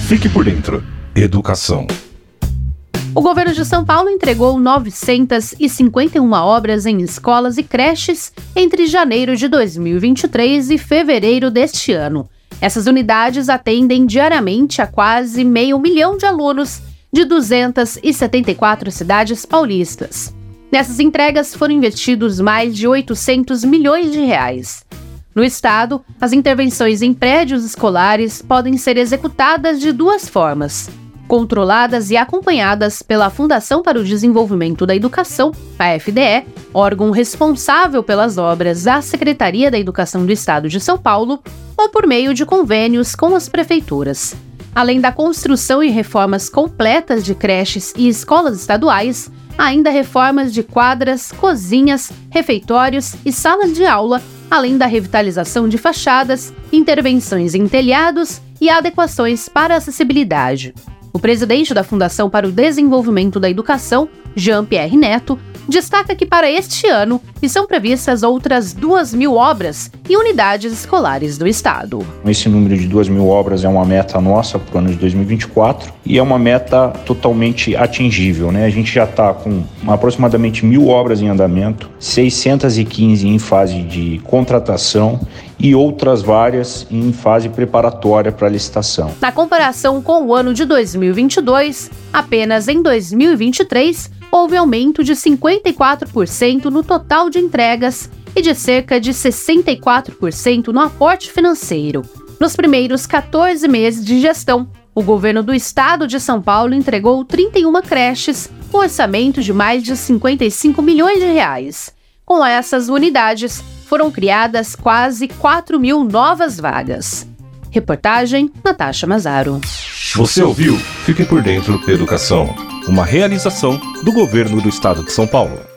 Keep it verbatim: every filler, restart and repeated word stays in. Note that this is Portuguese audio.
Fique por dentro. Educação. O governo de São Paulo entregou novecentas e cinquenta e uma obras em escolas e creches entre janeiro de dois mil e vinte e três e fevereiro deste ano. Essas unidades atendem diariamente a quase meio milhão de alunos de duzentas e setenta e quatro cidades paulistas. Nessas entregas foram investidos mais de oitocentos milhões de reais. No estado, as intervenções em prédios escolares podem ser executadas de duas formas: controladas e acompanhadas pela Fundação para o Desenvolvimento da Educação, a F D E, órgão responsável pelas obras da Secretaria da Educação do Estado de São Paulo, ou por meio de convênios com as prefeituras. Além da construção e reformas completas de creches e escolas estaduais, há ainda reformas de quadras, cozinhas, refeitórios e salas de aula, além da revitalização de fachadas, intervenções em telhados e adequações para acessibilidade. O presidente da Fundação para o Desenvolvimento da Educação, Jean Pierre Neto, destaca que para este ano estão previstas outras duas mil obras e unidades escolares do estado. Esse número de duas mil obras é uma meta nossa para o ano de dois mil e vinte e quatro e é uma meta totalmente atingível, né? A gente já está com aproximadamente mil obras em andamento, seiscentas e quinze em fase de contratação e outras várias em fase preparatória para licitação. Na comparação com o ano de dois mil e vinte e dois, apenas em dois mil e vinte e três houve aumento de cinquenta e quatro por cento no total de entregas e de cerca de sessenta e quatro por cento no aporte financeiro. Nos primeiros quatorze meses de gestão, o governo do estado de São Paulo entregou trinta e uma creches com orçamento de mais de cinquenta e cinco milhões de reais. Com essas unidades, foram criadas quase quatro mil novas vagas. Reportagem Natasha Mazaro. Você ouviu? Fique por dentro da educação. Uma realização do governo do estado de São Paulo.